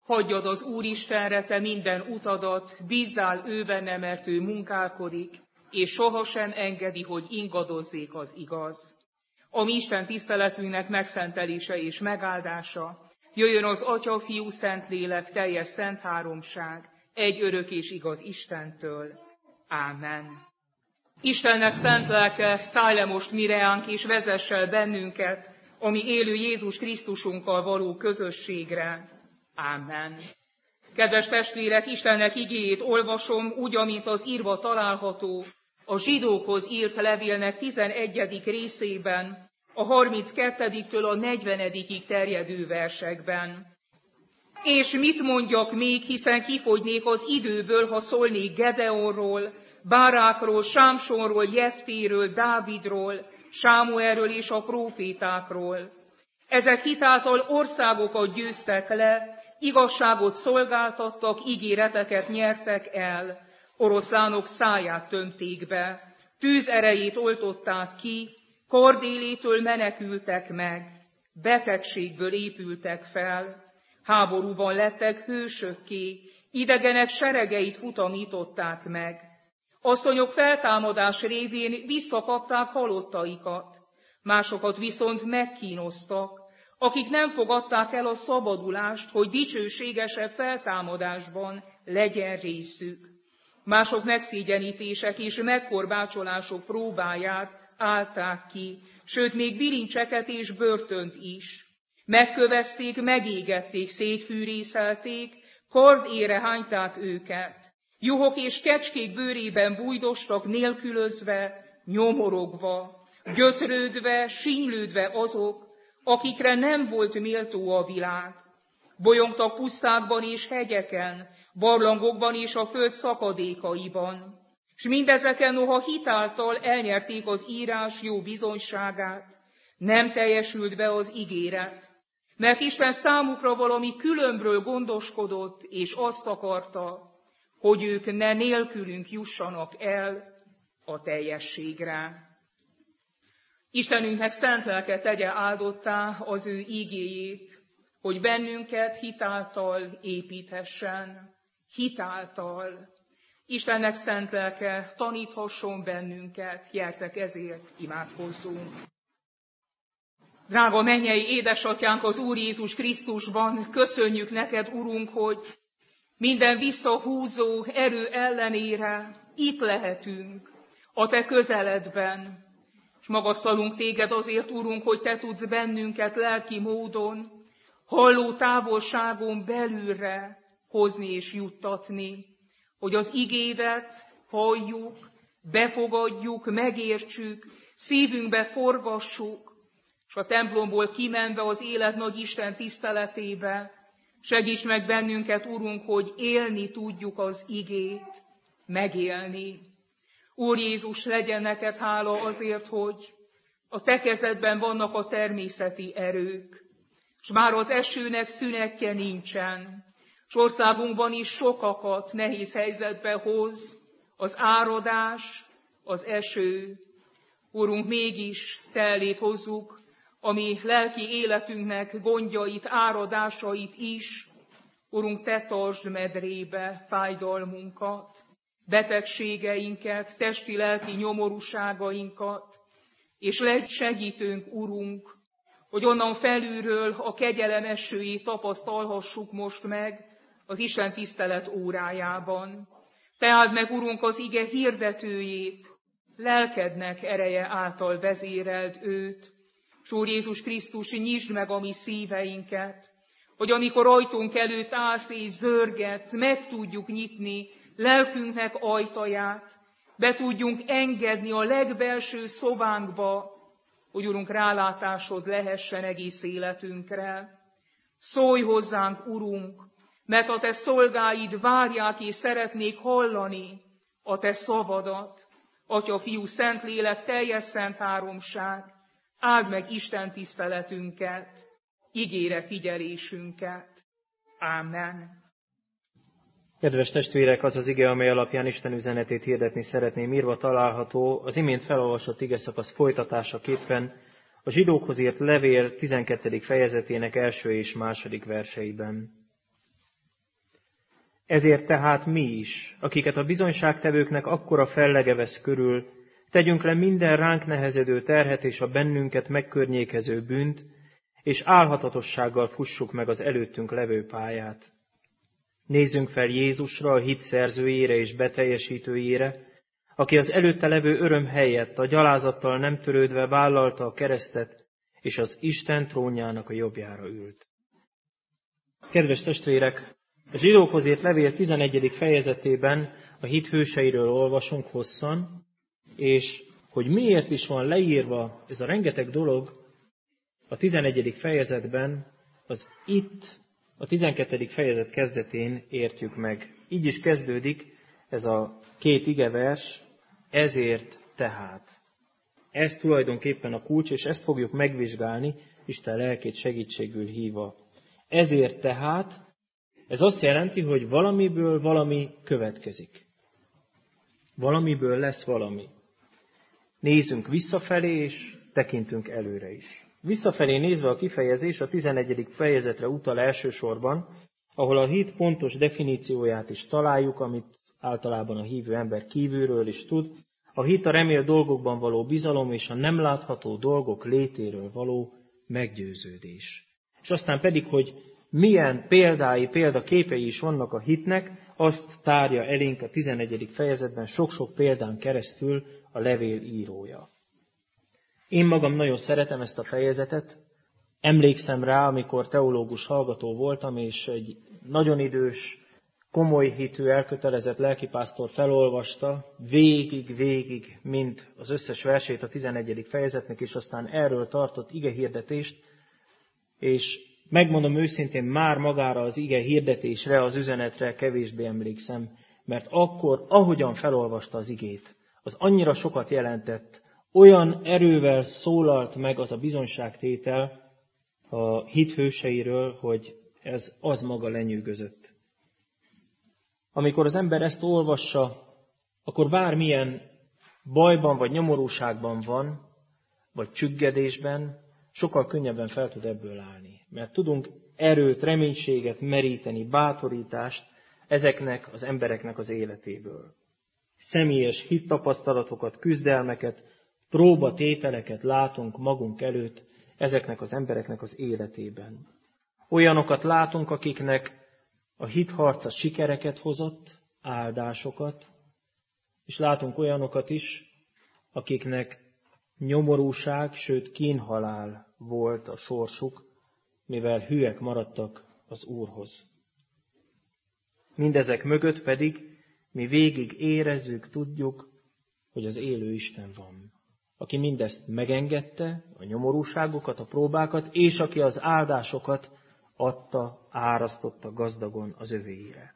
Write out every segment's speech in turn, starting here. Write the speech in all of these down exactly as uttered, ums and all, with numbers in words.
Hagyjad az Úristenre te minden utadat, bízzál ő benne, mert ő munkálkodik, és sohasem engedi, hogy ingadozzék az igaz. A mi Isten tiszteletünknek megszentelése és megáldása jöjjön az Atya, Fiú, Szentlélek, teljes szent háromság, egy örök és igaz Istentől. Ámen. Istennek szent lelke, szállj le most mireánk, és vezess el bennünket a mi élő Jézus Krisztusunkkal való közösségre. Ámen. Kedves testvérek, Istennek igéjét olvasom, úgy, amint az írva található a zsidókhoz írt levélnek tizenegyedik részében, a harminckettediktől a negyvenedikig terjedő versekben. És mit mondjak még, hiszen kifogynék az időből, ha szólnék Gedeonról, Bárákról, Sámsonról, Jeftéről, Dávidról, Sámuelről és a prófétákról. Ezek hitáltal országokat győztek le, igazságot szolgáltattak, ígéreteket nyertek el, oroszlánok száját tömték be, tűz erejét oltották ki, kardélétől menekültek meg, betegségből épültek fel, háborúban lettek hősökké, idegenek seregeit futamították meg. Asszonyok feltámadás révén visszakapták halottaikat, másokat viszont megkínoztak, akik nem fogadták el a szabadulást, hogy dicsőségesebb feltámadásban legyen részük. Mások megszégyenítések és megkorbácsolások próbáját állták ki, sőt még bilincseket és börtönt is. Megkövezték, megégették, szétfűrészelték, kardére hányták őket. Juhok és kecskék bőrében bújdostak nélkülözve, nyomorogva, gyötrődve, sínylődve azok, akikre nem volt méltó a világ. Bolyongtak pusztákban és hegyeken, barlangokban és a föld szakadékaiban. És mindezeken noha hitáltal elnyerték az írás jó bizonyságát, nem teljesült be az ígéret, mert Isten számukra valami különbről gondoskodott, és azt akarta, hogy ők ne nélkülünk jussanak el a teljességre. Istenünknek szent lelke tegye áldottá az ő ígéjét, hogy bennünket hitáltal építhessen, hitáltal. Istennek szent lelke taníthasson bennünket, gyertek ezért imádkozzunk. Drága mennyei édesatyánk az Úr Jézus Krisztusban, köszönjük neked, Urunk, hogy minden visszahúzó erő ellenére itt lehetünk a te közeledben, és magasztalunk téged azért, Urunk, hogy te tudsz bennünket lelki módon, halló távolságon belülre hozni és juttatni, hogy az igédet halljuk, befogadjuk, megértsük, szívünkbe forgassuk, és a templomból kimenve az élet nagy Isten tiszteletébe, segíts meg bennünket, Urunk, hogy élni tudjuk az igét, megélni. Úr Jézus, legyen neked hála azért, hogy a te kezedben vannak a természeti erők, és már az esőnek szünetje nincsen, és országunkban is sokakat nehéz helyzetbe hoz az áradás, az eső. Urunk, mégis te elét hozzuk a mi lelki életünknek gondjait, áradásait is. Urunk, te tartsd medrébe fájdalmunkat, betegségeinket, testi-lelki nyomorúságainkat, és legy segítőnk, Urunk, hogy onnan felülről a kegyelem esőjét tapasztalhassuk most meg az Isten tisztelet órájában. Te áld meg, Urunk, az ige hirdetőjét, lelkednek ereje által vezéreld őt, s Úr Jézus Krisztus, nyisd meg a mi szíveinket, hogy amikor ajtónk előtt állsz és zörgetsz, meg tudjuk nyitni lelkünknek ajtaját, be tudjunk engedni a legbelső szobánkba, hogy, Urunk, rálátásod lehessen egész életünkre. Szólj hozzánk, Urunk, mert a te szolgáid várják és szeretnék hallani a te szavadat. Atya, Fiú, Szentlélek, teljes szent háromság, áld meg Isten tiszteletünket, igére figyelésünket. Ámen. Kedves testvérek, az az ige, amely alapján Isten üzenetét hirdetni szeretném, írva található az imént felolvasott igeszakasz folytatásaképpen a zsidókhoz írt levél tizenkettedik fejezetének első és második verseiben. Ezért tehát mi is, akiket a bizonyságtevőknek akkora fellege vesz körül, tegyünk le minden ránk nehezedő terhet és a bennünket megkörnyékező bűnt, és álhatatossággal fussuk meg az előttünk levő pályát. Nézzünk fel Jézusra, a hit szerzőjére és beteljesítőjére, aki az előtte levő öröm helyett a gyalázattal nem törődve vállalta a keresztet, és az Isten trónjának a jobbjára ült. Kedves testvérek, a zsidókhoz írt levél tizenegyedik fejezetében a hit hőseiről olvasunk hosszan, és hogy miért is van leírva ez a rengeteg dolog a tizenegyedik fejezetben, az itt a tizenkettedik fejezet kezdetén értjük meg. Így is kezdődik ez a két igevers, ezért tehát. Ez tulajdonképpen a kulcs, és ezt fogjuk megvizsgálni, Isten lelkét segítségül hívva. Ezért tehát, ez azt jelenti, hogy valamiből valami következik. Valamiből lesz valami. Nézzünk visszafelé, és tekintünk előre is. Visszafelé nézve a kifejezés a tizenegyedik fejezetre utal elsősorban, ahol a hit pontos definícióját is találjuk, amit általában a hívő ember kívülről is tud. A hit a remélt dolgokban való bizalom és a nem látható dolgok létéről való meggyőződés. És aztán pedig, hogy milyen példái, példaképei is vannak a hitnek, azt tárja elénk a tizenegyedik fejezetben sok-sok példán keresztül a levél írója. Én magam nagyon szeretem ezt a fejezetet. Emlékszem rá, amikor teológus hallgató voltam, és egy nagyon idős, komoly hitű, elkötelezett lelkipásztor felolvasta végig, végig, mint az összes versét a tizenegyedik fejezetnek, és aztán erről tartott igehirdetést, és megmondom őszintén, már magára az ige hirdetésre, az üzenetre kevésbé emlékszem, mert akkor, ahogyan felolvasta az igét, az annyira sokat jelentett, olyan erővel szólalt meg az a bizonyságtétel a hit hőseiről, hogy ez az maga lenyűgözött. Amikor az ember ezt olvassa, akkor bármilyen bajban vagy nyomorúságban van, vagy csüggedésben, sokkal könnyebben fel tud ebből állni. Mert tudunk erőt, reménységet meríteni, bátorítást ezeknek az embereknek az életéből. Személyes hittapasztalatokat, küzdelmeket, próbatételeket látunk magunk előtt ezeknek az embereknek az életében. Olyanokat látunk, akiknek a hitharca sikereket hozott, áldásokat, és látunk olyanokat is, akiknek nyomorúság, sőt kínhalál volt a sorsuk, mivel hűek maradtak az Úrhoz. Mindezek mögött pedig mi végig érezzük, tudjuk, hogy az élő Isten van, aki mindezt megengedte, a nyomorúságokat, a próbákat, és aki az áldásokat adta, árasztotta gazdagon az övéire.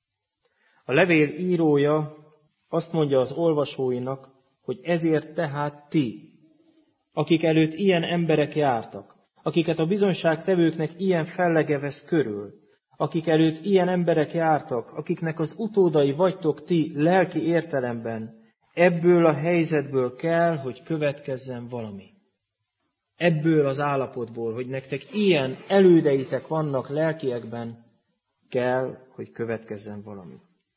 A levél írója azt mondja az olvasóinak, hogy ezért tehát ti, akik előtt ilyen emberek jártak, akiket a bizonyságtevőknek ilyen fellege vesz körül, akik előtt ilyen emberek jártak, akiknek az utódai vagytok ti lelki értelemben, ebből a helyzetből kell, hogy következzen valami. Ebből az állapotból, hogy nektek ilyen elődeitek vannak lelkiekben, kell, hogy következzen valami.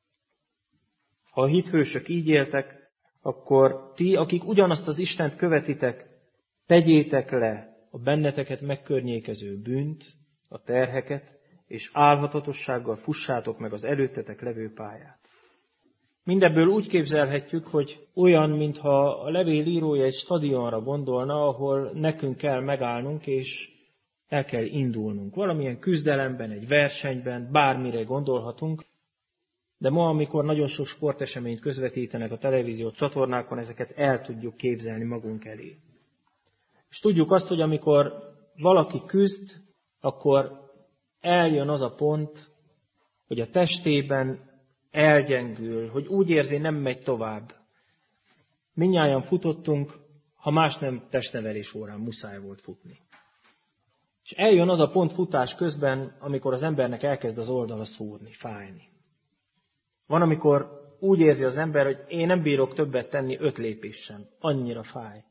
Ha a hithősök így éltek, akkor ti, akik ugyanazt az Istent követitek, tegyétek le a benneteket megkörnyékező bűnt, a terheket, és álhatatossággal fussátok meg az előttetek levő pályát. Mindebből úgy képzelhetjük, hogy olyan, mintha a levél írója egy stadionra gondolna, ahol nekünk kell megállnunk, és el kell indulnunk. Valamilyen küzdelemben, egy versenyben, bármire gondolhatunk, de ma, amikor nagyon sok sporteseményt közvetítenek a televízió csatornákon, ezeket el tudjuk képzelni magunk elé. És tudjuk azt, hogy amikor valaki küzd, akkor eljön az a pont, hogy a testében elgyengül, hogy úgy érzi, nem megy tovább. Mindnyájan futottunk, ha más nem testnevelés órán muszáj volt futni. És eljön az a pont futás közben, amikor az embernek elkezd az oldala szúrni, fájni. Van, amikor úgy érzi az ember, hogy én nem bírok többet tenni öt lépés sem. Annyira fáj.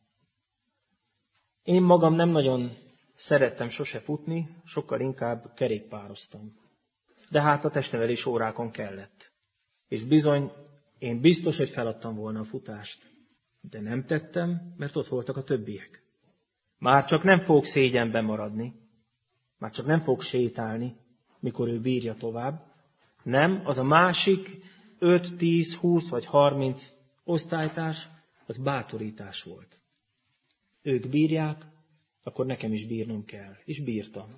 Én magam nem nagyon szerettem sose futni, sokkal inkább kerékpároztam. de hát a testnevelés órákon kellett. És bizony, én biztos, hogy feladtam volna a futást. De nem tettem, mert ott voltak a többiek. Már csak nem fogok szégyenben maradni. Már csak nem fogok sétálni, mikor ő bírja tovább. Nem, az a másik öt, tíz, húsz vagy harminc osztálytárs, az bátorítás volt. Ők bírják, akkor nekem is bírnom kell. És bírtam.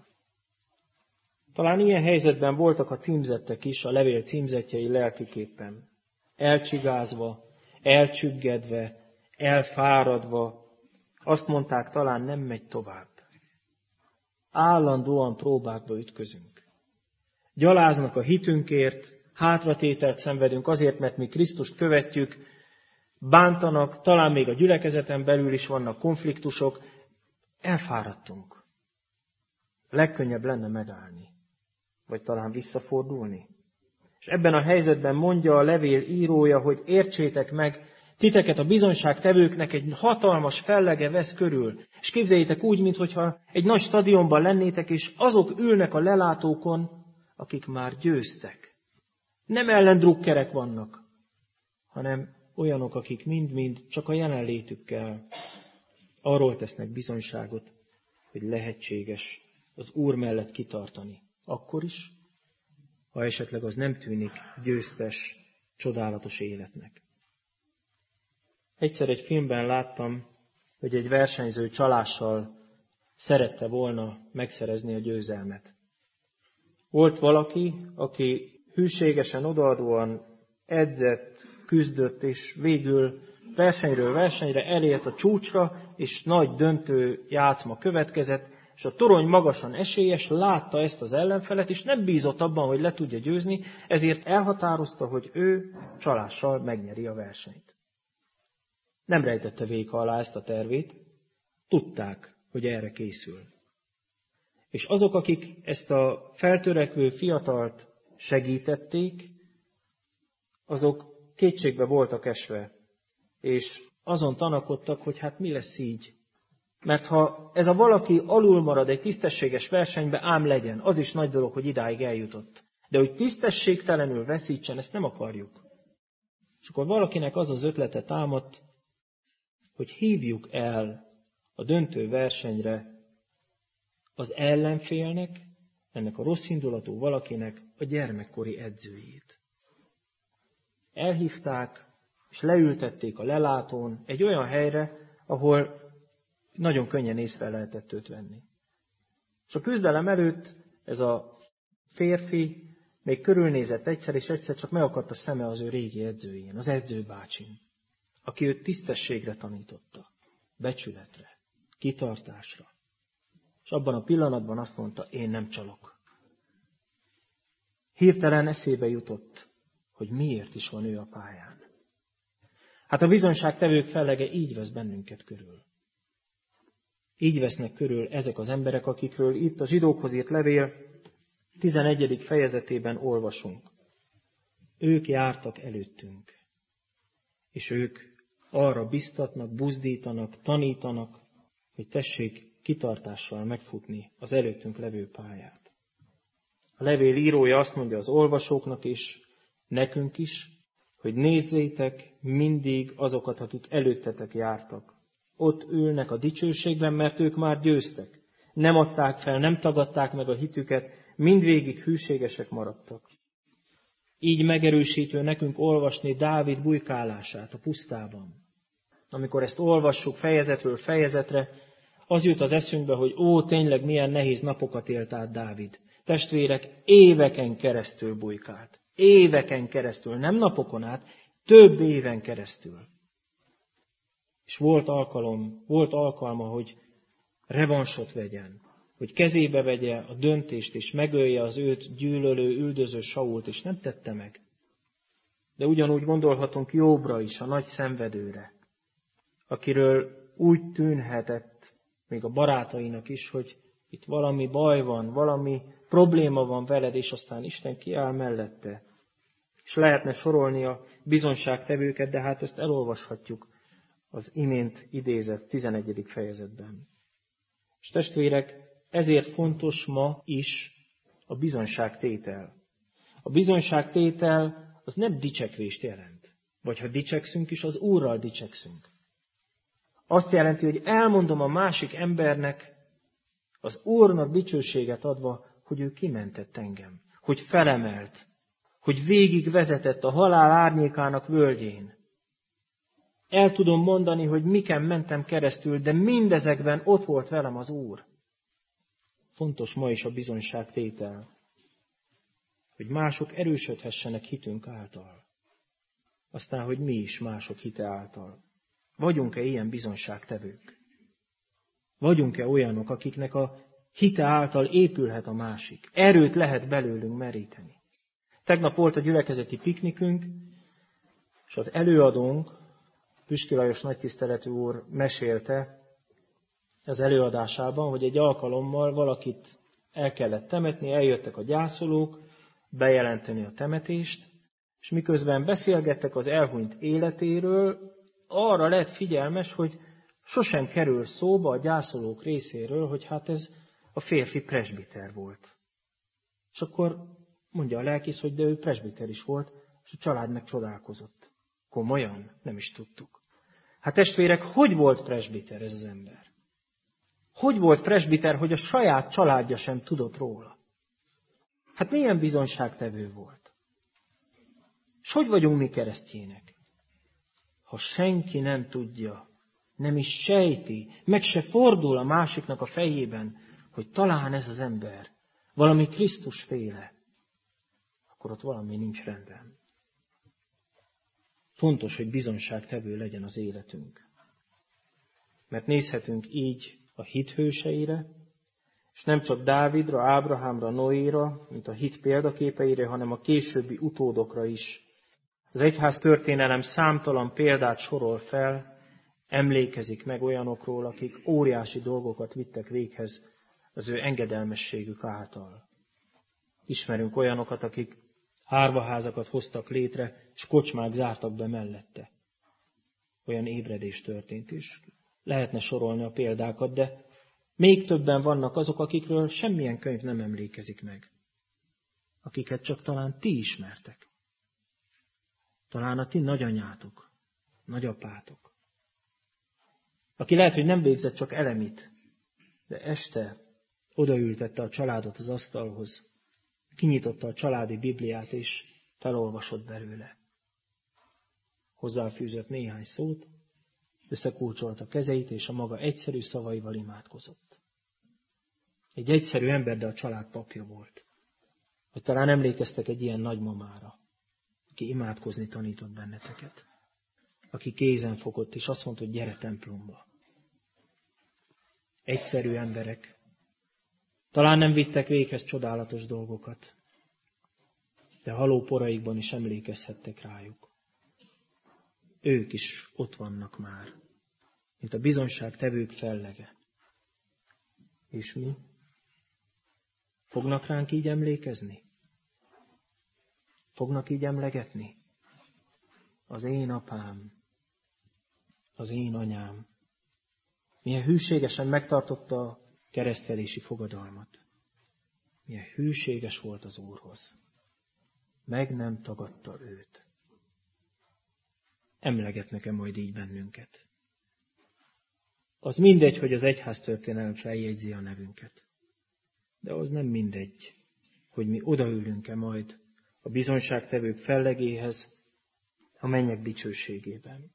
Talán ilyen helyzetben voltak a címzettek is, a levél címzetjei lelkiképpen. Elcsigázva, elcsüggedve, elfáradva, azt mondták, talán nem megy tovább. Állandóan próbákba ütközünk. Gyaláznak a hitünkért, hátratételt szenvedünk azért, mert mi Krisztust követjük, bántanak, talán még a gyülekezeten belül is vannak konfliktusok, elfáradtunk. Legkönnyebb lenne megállni, vagy talán visszafordulni. És ebben a helyzetben mondja a levél írója, hogy értsétek meg, titeket a bizonyságtevőknek egy hatalmas fellege vesz körül. És képzeljétek úgy, mintha egy nagy stadionban lennétek, és azok ülnek a lelátókon, akik már győztek. Nem ellendrukkerek vannak, hanem olyanok, akik mind-mind csak a jelenlétükkel arról tesznek bizonyságot, hogy lehetséges az Úr mellett kitartani. Akkor is, ha esetleg az nem tűnik győztes, csodálatos életnek. Egyszer egy filmben láttam, hogy egy versenyző csalással szerette volna megszerezni a győzelmet. Volt valaki, aki hűségesen, odaadóan edzett, küzdött, és végül versenyről versenyre elért a csúcsra, és nagy döntő játszma következett, és a torony magasan esélyes, látta ezt az ellenfelet, és nem bízott abban, hogy le tudja győzni, ezért elhatározta, hogy ő csalással megnyeri a versenyt. Nem rejtette véka alá ezt a tervét, tudták, hogy erre készül. És azok, akik ezt a feltörekvő fiatalt segítették, azok kétségbe voltak esve, és azon tanakodtak, hogy hát mi lesz így. Mert ha ez a valaki alul marad egy tisztességes versenybe, ám legyen, az is nagy dolog, hogy idáig eljutott. De hogy tisztességtelenül veszítsen, ezt nem akarjuk. És akkor valakinek az az ötlete támadt, hogy hívjuk el a döntő versenyre az ellenfélnek, ennek a rosszindulatú valakinek a gyermekkori edzőjét. Elhívták, és leültették a lelátón egy olyan helyre, ahol nagyon könnyen észre lehetett őt venni. És a küzdelem előtt ez a férfi még körülnézett egyszer, és egyszer csak meg akadt a szeme az ő régi edzőjén, az edzőbácsin, aki őt tisztességre tanította, becsületre, kitartásra. És abban a pillanatban azt mondta, én nem csalok. Hirtelen eszébe jutott, hogy miért is van ő a pályán. Hát a bizonyságtevők fellege így vesz bennünket körül. Így vesznek körül ezek az emberek, akikről itt a zsidókhoz írt levél tizenegyedik fejezetében olvasunk. Ők jártak előttünk, és ők arra biztatnak, buzdítanak, tanítanak, hogy tessék kitartással megfutni az előttünk levő pályát. A levél írója azt mondja az olvasóknak is, nekünk is, hogy nézzétek mindig azokat, akik előttetek jártak. Ott ülnek a dicsőségben, mert ők már győztek. Nem adták fel, nem tagadták meg a hitüket, mindvégig hűségesek maradtak. Így megerősítő nekünk olvasni Dávid bujkálását a pusztában. Amikor ezt olvassuk fejezetről fejezetre, az jut az eszünkbe, hogy ó, tényleg milyen nehéz napokat élt át Dávid. Testvérek, éveken keresztül bujkált. Éveken keresztül, nem napokon át, több éven keresztül. És volt alkalom, volt alkalma, hogy revansot vegyen, hogy kezébe vegye a döntést, és megölje az őt gyűlölő, üldöző Sault, és nem tette meg. De ugyanúgy gondolhatunk Jobbra is, a nagy szenvedőre, akiről úgy tűnhetett még a barátainak is, hogy itt valami baj van, valami probléma van veled, és aztán Isten kiáll mellette. És lehetne sorolni a bizonyságtevőket, de hát ezt elolvashatjuk az imént idézett tizenegyedik fejezetben. És testvérek, ezért fontos ma is a bizonyságtétel. A bizonyságtétel az nem dicsekvést jelent. Vagy ha dicsekszünk is, az Úrral dicsekszünk. Azt jelenti, hogy elmondom a másik embernek, az Úrnak dicsőséget adva, hogy ő kimentett engem, hogy felemelt, hogy végig vezetett a halál árnyékának völgyén. El tudom mondani, hogy miken mentem keresztül, de mindezekben ott volt velem az Úr. Fontos ma is a bizonyságtétel, hogy mások erősödhessenek hitünk által. Aztán, hogy mi is mások hite által. Vagyunk-e ilyen bizonyságtevők? Vagyunk-e olyanok, akiknek a hite által épülhet a másik? Erőt lehet belőlünk meríteni. Tegnap volt a gyülekezeti piknikünk, és az előadónk, Püstky Lajos nagytiszteletű úr mesélte az előadásában, hogy egy alkalommal valakit el kellett temetni, eljöttek a gyászolók, bejelenteni a temetést, és miközben beszélgettek az elhunyt életéről, arra lett figyelmes, hogy sosem kerül szóba a gyászolók részéről, hogy hát ez a férfi presbiter volt. És akkor mondja a lelkész, hogy de ő presbiter is volt, és a család meg csodálkozott. Komolyan? Nem is tudtuk. Hát testvérek, hogy volt presbiter ez az ember? Hogy volt presbiter, hogy a saját családja sem tudott róla? Hát milyen bizonyságtevő volt? És hogy vagyunk mi keresztjének? Ha senki nem tudja, nem is sejti, meg se fordul a másiknak a fejében, hogy talán ez az ember valami Krisztusféle, akkor ott valami nincs rendben. Fontos, hogy bizonyságtevő legyen az életünk. Mert nézhetünk így a hit hőseire, és nem csak Dávidra, Ábrahámra, Noéra, mint a hit példaképeire, hanem a későbbi utódokra is. Az egyház történelem számtalan példát sorol fel, emlékezik meg olyanokról, akik óriási dolgokat vittek véghez az ő engedelmességük által. Ismerünk olyanokat, akik árvaházakat hoztak létre, és kocsmák zártak be mellette. Olyan ébredés történt is. Lehetne sorolni a példákat, de még többen vannak azok, akikről semmilyen könyv nem emlékezik meg. Akiket csak talán ti ismertek. Talán a ti nagyanyátok, nagyapátok. Aki lehet, hogy nem végzett csak elemit, de este odaültette a családot az asztalhoz, kinyitotta a családi Bibliát, és felolvasott belőle. Hozzáfűzött néhány szót, összekulcsolta kezeit, és a maga egyszerű szavaival imádkozott. Egy egyszerű ember, de a család papja volt. Vagy talán emlékeztek egy ilyen nagymamára, aki imádkozni tanított benneteket. Aki kézen fogott, és azt mondta, hogy gyere templomba. Egyszerű emberek. Talán nem vittek véghez csodálatos dolgokat, de haló poraikban is emlékezhettek rájuk. Ők is ott vannak már, mint a bizonyságtevők fellege. És mi? Fognak ránk így emlékezni? Fognak így emlegetni? Az én apám, az én anyám, milyen hűségesen megtartotta a keresztelési fogadalmat. Milyen hűséges volt az Úrhoz. Meg nem tagadta őt. Emlegetnek-e majd így bennünket? Az mindegy, hogy az egyháztörténelem feljegyzi a nevünket. De az nem mindegy, hogy mi odaülünk-e majd a bizonyságtevők fellegéhez a mennyek dicsőségében.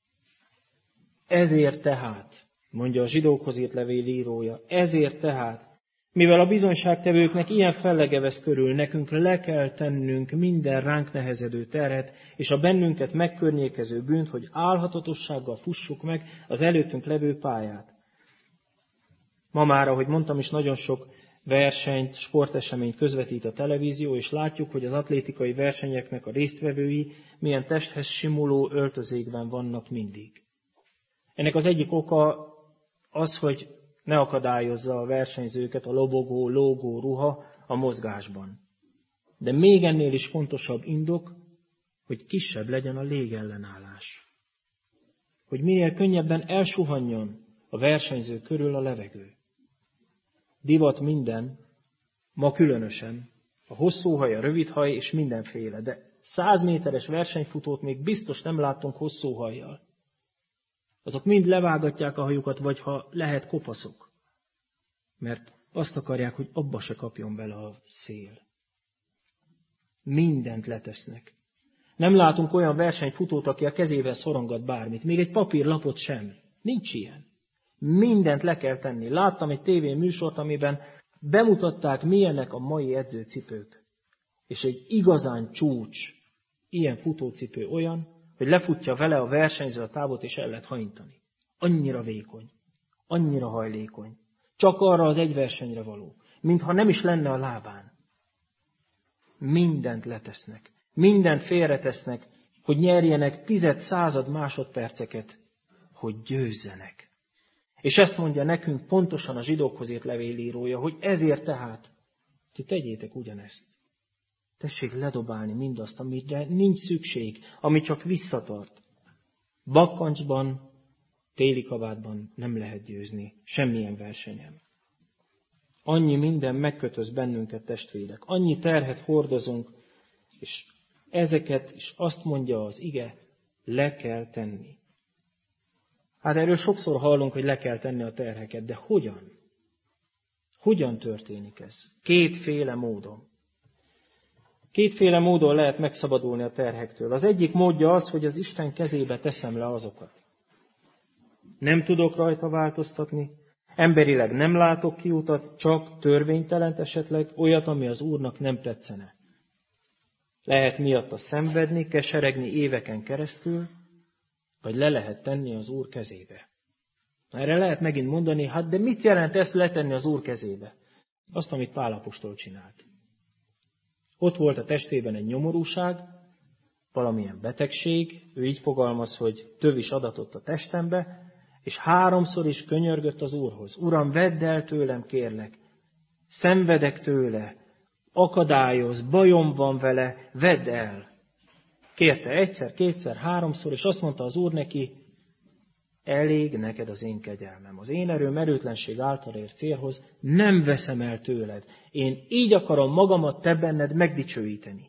Ezért tehát, mondja a zsidókhoz írt levél írója, ezért tehát, mivel a bizonyságtevőknek ilyen fellege vesz körül, nekünk le kell tennünk minden ránk nehezedő terhet, és a bennünket megkörnyékező bűnt, hogy álhatatossággal fussuk meg az előttünk levő pályát. Ma már, ahogy mondtam is, nagyon sok versenyt, sporteseményt közvetít a televízió, és látjuk, hogy az atlétikai versenyeknek a résztvevői milyen testhez simuló öltözékben vannak mindig. Ennek az egyik oka az, hogy ne akadályozza a versenyzőket a lobogó, lógó ruha a mozgásban. De még ennél is fontosabb indok, hogy kisebb legyen a légellenállás. Hogy minél könnyebben elsuhanjon a versenyző körül a levegő. Divat minden, ma különösen, A hosszú haj, a rövid haj és mindenféle, de száz méteres versenyfutót még biztos nem láttunk hosszú hajjal. Azok mind levágatják a hajukat, vagy ha lehet kopaszok. Mert azt akarják, hogy abba se kapjon bele a szél. Mindent letesznek. Nem látunk olyan versenyfutót, aki a kezével szorongat bármit, még egy papírlapot sem. Nincs ilyen. Mindent le kell tenni. Láttam egy tévéműsort, amiben bemutatták, milyenek a mai edzőcipők. És egy igazán csúcs, ilyen futócipő olyan, hogy lefutja vele a versenyző a távot, és el lehet hajintani. Annyira vékony, annyira hajlékony. Csak arra az egy versenyre való, mintha nem is lenne a lábán. Mindent letesznek, mindent félretesznek, hogy nyerjenek tized század másodperceket, hogy győzzenek. És ezt mondja nekünk pontosan a zsidókhoz írt levélírója, hogy ezért tehát ti tegyétek ugyanezt. Tessék ledobálni mindazt, amire nincs szükség, ami csak visszatart. Bakkancsban, téli kabátban nem lehet győzni, semmilyen versenyen. Annyi minden megkötöz bennünket, testvérek, annyi terhet hordozunk, és ezeket is azt mondja az ige, le kell tenni. Hát erről sokszor hallunk, hogy le kell tenni a terheket, de hogyan? Hogyan történik ez? Kétféle módon. Kétféle módon lehet megszabadulni a terhektől. Az egyik módja az, hogy az Isten kezébe teszem le azokat. Nem tudok rajta változtatni, emberileg nem látok kiutat, csak törvénytelent esetleg, olyat, ami az Úrnak nem tetszene. Lehet miatta szenvedni, keseregni éveken keresztül, vagy le lehet tenni az Úr kezébe. Erre lehet megint mondani, hát de mit jelent ezt letenni az Úr kezébe? Azt, amit Pál apostol csinált. Ott volt a testében egy nyomorúság, valamilyen betegség, ő így fogalmaz, hogy tövis adatott a testembe, és háromszor is könyörgött az Úrhoz. Uram, vedd el tőlem, kérlek. Szenvedek tőle, akadályoz, bajom van vele, vedd el. Kérte egyszer, kétszer, háromszor, és azt mondta az Úr neki, elég neked az én kegyelmem. Az én erőm erőtlenség által ért célhoz nem veszem el tőled. Én így akarom magamat te benned megdicsőíteni.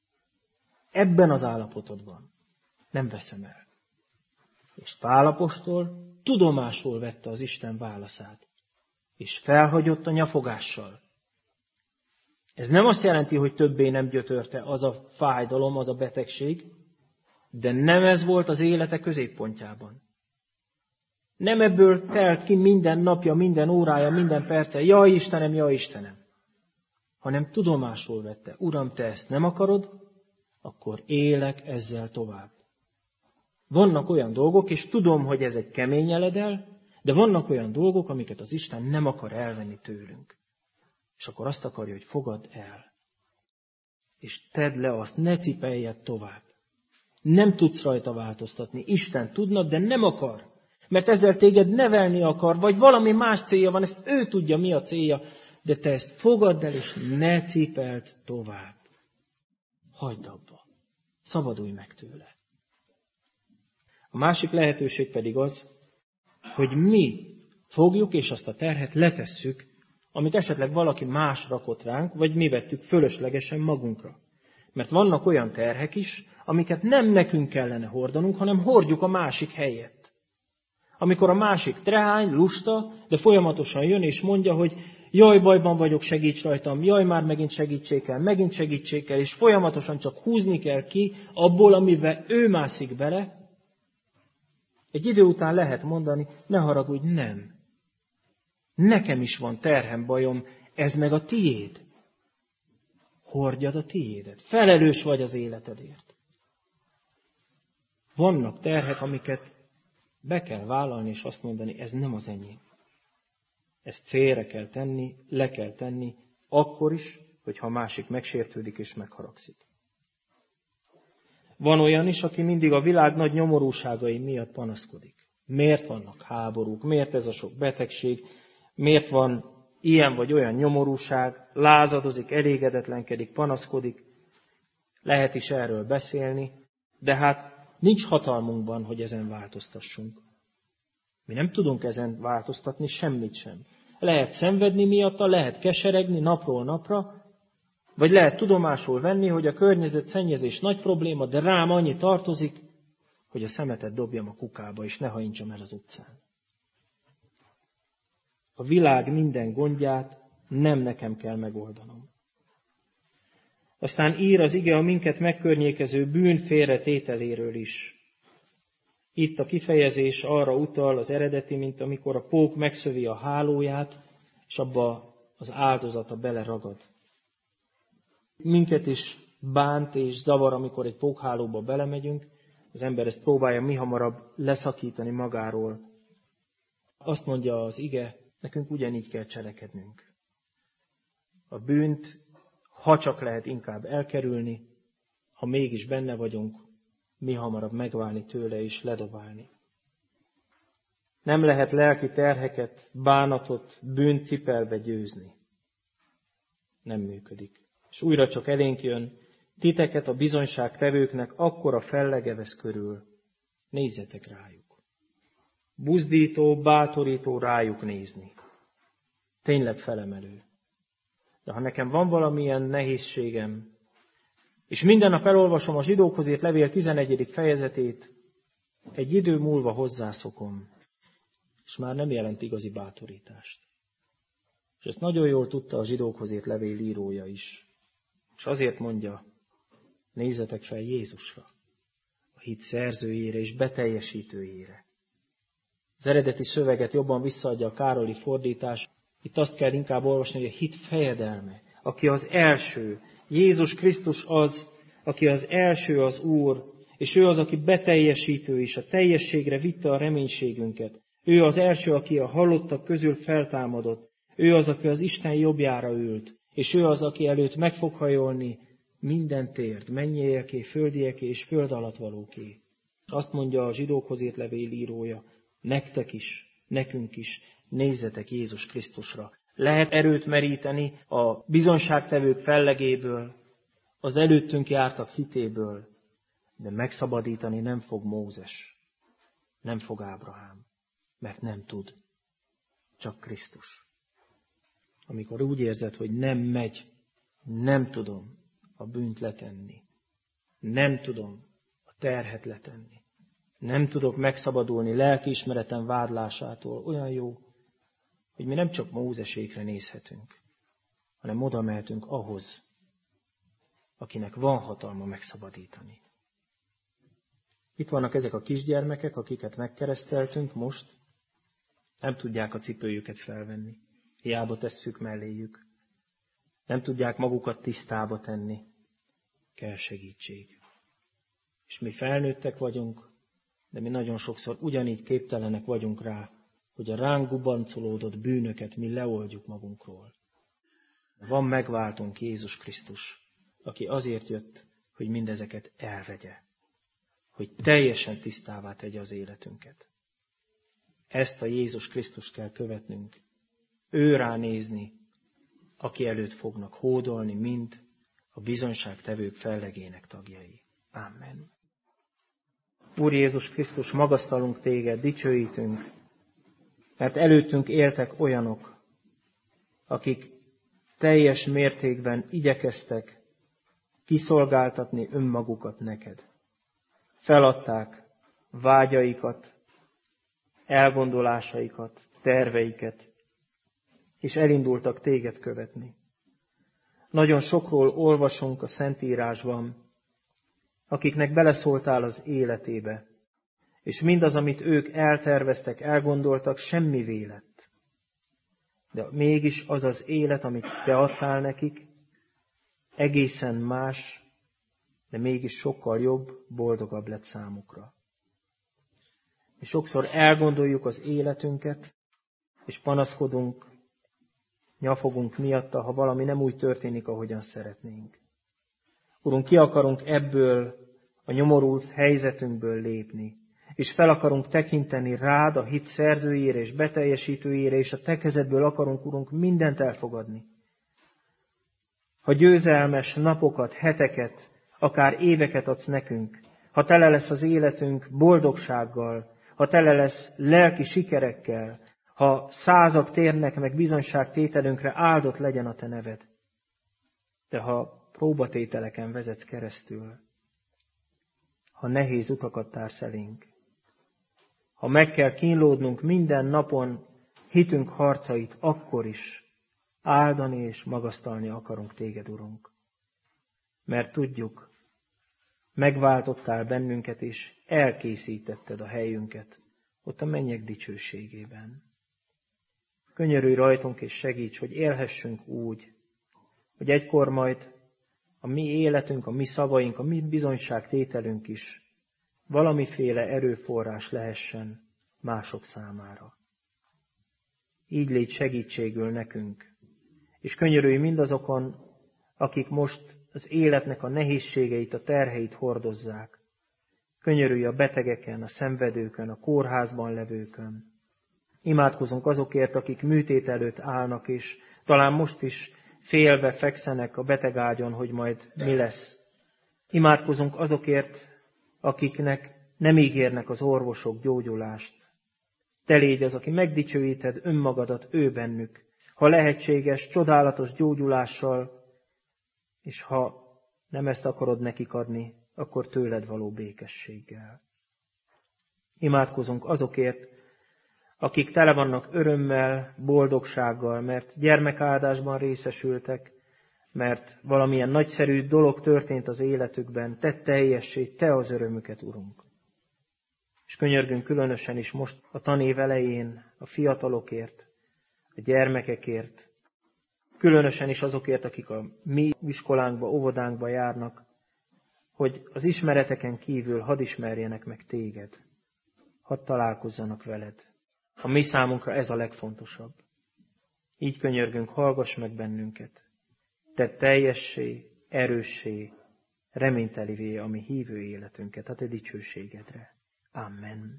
Ebben az állapotodban nem veszem el. És Pál apostol tudomásul vette az Isten válaszát, és felhagyott a nyafogással. Ez nem azt jelenti, hogy többé nem gyötörte az a fájdalom, az a betegség, de nem ez volt az élete középpontjában. Nem ebből telt ki minden napja, minden órája, minden perce, jaj Istenem, jaj Istenem, hanem tudomásul vette, Uram, te ezt nem akarod, akkor élek ezzel tovább. Vannak olyan dolgok, és tudom, hogy ez egy kemény eledel, de vannak olyan dolgok, amiket az Isten nem akar elvenni tőlünk. És akkor azt akarja, hogy fogadd el. És tedd le azt, ne cipeljed tovább. Nem tudsz rajta változtatni. Isten tudna, de nem akar. Mert ezzel téged nevelni akar, vagy valami más célja van, ezt ő tudja, mi a célja, de te ezt fogadd el, és ne cipeld tovább. Hagyd abba. Szabadulj meg tőle. A másik lehetőség pedig az, hogy mi fogjuk, és azt a terhet letesszük, amit esetleg valaki más rakott ránk, vagy mi vettük fölöslegesen magunkra. Mert vannak olyan terhek is, amiket nem nekünk kellene hordanunk, hanem hordjuk a másik helyett. Amikor a másik trehány, lusta, de folyamatosan jön és mondja, hogy jaj, bajban vagyok, segíts rajtam, jaj, már megint segítsék kell, megint segítsék kell, és folyamatosan csak húzni kell ki abból, amivel ő mászik bele, egy idő után lehet mondani, ne haragudj, nem. Nekem is van terhem, bajom, ez meg a tiéd. Hordjad a tiédet. Felelős vagy az életedért. Vannak terhek, amiket be kell vállalni, és azt mondani, ez nem az enyém. Ezt félre kell tenni, le kell tenni, akkor is, hogyha a másik megsértődik és megharagszik. Van olyan is, aki mindig a világ nagy nyomorúságai miatt panaszkodik. Miért vannak háborúk, miért ez a sok betegség, miért van ilyen vagy olyan nyomorúság, lázadozik, elégedetlenkedik, panaszkodik. Lehet is erről beszélni, de hát nincs hatalmunkban, hogy ezen változtassunk. Mi nem tudunk ezen változtatni semmit sem. Lehet szenvedni miatta, lehet keseregni napról napra, Vagy lehet tudomásul venni, hogy a környezetszennyezés nagy probléma, de rám annyi tartozik, hogy a szemetet dobjam a kukába, és ne hajintsam el az utcán. A világ minden gondját nem nekem kell megoldanom. Aztán ír az ige a minket megkörnyékező bűn félretételéről is. Itt a kifejezés arra utal az eredeti, mint amikor a pók megszövi a hálóját, és abba az áldozata beleragad. Minket is bánt és zavar, amikor egy pókhálóba belemegyünk, az ember ezt próbálja mihamarabb leszakítani magáról. Azt mondja az ige, nekünk ugyanígy kell cselekednünk. A bűnt, ha csak lehet, inkább elkerülni, ha mégis benne vagyunk, mihamarabb megválni tőle és ledobálni. Nem lehet lelki terheket, bánatot, bűnt cipelbe győzni. Nem működik. És újra csak elénk jön, titeket a bizonyságtevőknek akkora fellege vesz körül. Nézzetek rájuk. Buzdító, bátorító rájuk nézni. Tényleg felemelő. De ha nekem van valamilyen nehézségem, és minden nap elolvasom a Zsidókhoz írt levél tizenegyedik fejezetét, egy idő múlva hozzászokom, és már nem jelent igazi bátorítást. És ezt nagyon jól tudta a Zsidókhoz írt levél írója is. És azért mondja, nézzetek fel Jézusra, a hit szerzőjére és beteljesítőjére. Az eredeti szöveget jobban visszaadja a Károli fordítás. Itt azt kell inkább olvasni, hogy a hit fejedelme, aki az első. Jézus Krisztus az, aki az első az Úr, és ő az, aki beteljesítő is, a teljességre vitte a reménységünket. Ő az első, aki a halottak közül feltámadott. Ő az, aki az Isten jobbjára ült, és ő az, aki előtt meg fog hajolni minden térd, mennyieké, földieké és föld alatt valóké. Azt mondja a Zsidókhoz írt levél írója, nektek is, nekünk is, nézzetek Jézus Krisztusra. Lehet erőt meríteni a bizonyságtevők fellegéből, az előttünk jártak hitéből, de megszabadítani nem fog Mózes, nem fog Ábrahám, mert nem tud, csak Krisztus. Amikor úgy érzed, hogy nem megy, nem tudom a bűnt letenni, nem tudom a terhet letenni, nem tudok megszabadulni lelkiismeretem vádlásától, olyan jó, hogy mi nem csak Mózesékre nézhetünk, hanem oda mehetünk ahhoz, akinek van hatalma megszabadítani. Itt vannak ezek a kisgyermekek, akiket megkereszteltünk most, nem tudják a cipőjüket felvenni, hiába tesszük melléjük, nem tudják magukat tisztába tenni, kell segítség. És mi felnőttek vagyunk, de mi nagyon sokszor ugyanígy képtelenek vagyunk rá, hogy a ránk gubancolódott bűnöket mi leoldjuk magunkról. Van megváltunk Jézus Krisztus, aki azért jött, hogy mindezeket elvegye, hogy teljesen tisztává tegye az életünket. Ezt a Jézus Krisztust kell követnünk, ő ránézni, aki előtt fognak hódolni, mind a bizonyságtevők fellegének tagjai. Amen. Úr Jézus Krisztus, magasztalunk téged, dicsőítünk, mert előttünk éltek olyanok, akik teljes mértékben igyekeztek kiszolgáltatni önmagukat neked. Feladták vágyaikat, elgondolásaikat, terveiket, és elindultak téged követni. Nagyon sokról olvasunk a Szentírásban, akiknek beleszóltál az életébe, és mindaz, amit ők elterveztek, elgondoltak, semmivé lett. De mégis az az élet, amit te adtál nekik, egészen más, de mégis sokkal jobb, boldogabb lett számukra. És sokszor elgondoljuk az életünket, és panaszkodunk, nyafogunk miatta, ha valami nem úgy történik, ahogyan szeretnénk. Urunk, ki akarunk ebből a nyomorult helyzetünkből lépni, és fel akarunk tekinteni rád, a hit szerzőjére és beteljesítőjére, és a te kezedből akarunk, Urunk, mindent elfogadni. Ha győzelmes napokat, heteket, akár éveket adsz nekünk, ha tele lesz az életünk boldogsággal, ha tele lesz lelki sikerekkel, ha százak térnek meg bizonyságtételünkre, áldott legyen a te neved. De ha próbatételeken vezetsz keresztül, ha nehéz utakat társz elénk, ha meg kell kínlódnunk minden napon hitünk harcait, akkor is áldani és magasztalni akarunk téged, Urunk. Mert tudjuk, megváltottál bennünket, és elkészítetted a helyünket ott a mennyek dicsőségében. Könyörülj rajtunk, és segíts, hogy élhessünk úgy, hogy egykor majd a mi életünk, a mi szavaink, a mi bizonyságtételünk is valamiféle erőforrás lehessen mások számára. Így légy segítségül nekünk, és könyörülj mindazokon, akik most az életnek a nehézségeit, a terheit hordozzák. Könyörülj a betegeken, a szenvedőkön, a kórházban levőkön. Imádkozunk azokért, akik műtét előtt állnak, és talán most is félve fekszenek a betegágyon, hogy majd mi lesz. Imádkozunk azokért, akiknek nem ígérnek az orvosok gyógyulást. Te légy az, aki megdicsőíted önmagadat ő bennük, ha lehetséges, csodálatos gyógyulással, és ha nem ezt akarod nekik adni, akkor tőled való békességgel. Imádkozunk azokért, akik tele vannak örömmel, boldogsággal, mert gyermekáldásban részesültek, mert valamilyen nagyszerű dolog történt az életükben, tedd teljessé te az örömüket, Urunk. És könyörgünk különösen is most a tanév elején a fiatalokért, a gyermekekért, különösen is azokért, akik a mi iskolánkba, óvodánkba járnak, hogy az ismereteken kívül hadd ismerjenek meg téged, hadd találkozzanak veled. A mi számunkra ez a legfontosabb. Így könyörgünk, hallgass meg bennünket. Tedd teljessé, erőssé, reménytelivé a mi hívő életünket, a te dicsőségedre. Amen.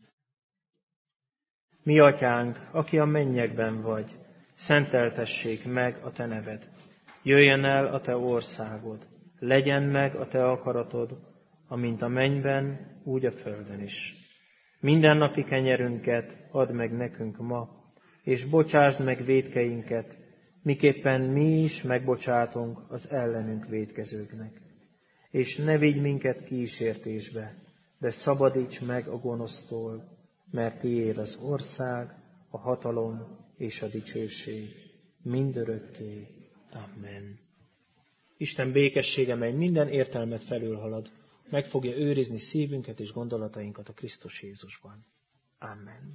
Mi atyánk, aki a mennyekben vagy, szenteltessék meg a te neved. Jöjjön el a te országod, legyen meg a te akaratod, amint a mennyben, úgy a földön is. Mindennapi kenyerünket add meg nekünk ma, és bocsásd meg vétkeinket, miképpen mi is megbocsátunk az ellenünk vétkezőknek. És ne vigy minket kísértésbe, de szabadíts meg a gonosztól, mert tiéd az ország, a hatalom és a dicsőség mindörökké. Amen. Isten békessége, mely minden értelmet felülhalad, meg fogja őrizni szívünket és gondolatainkat a Krisztus Jézusban. Amen.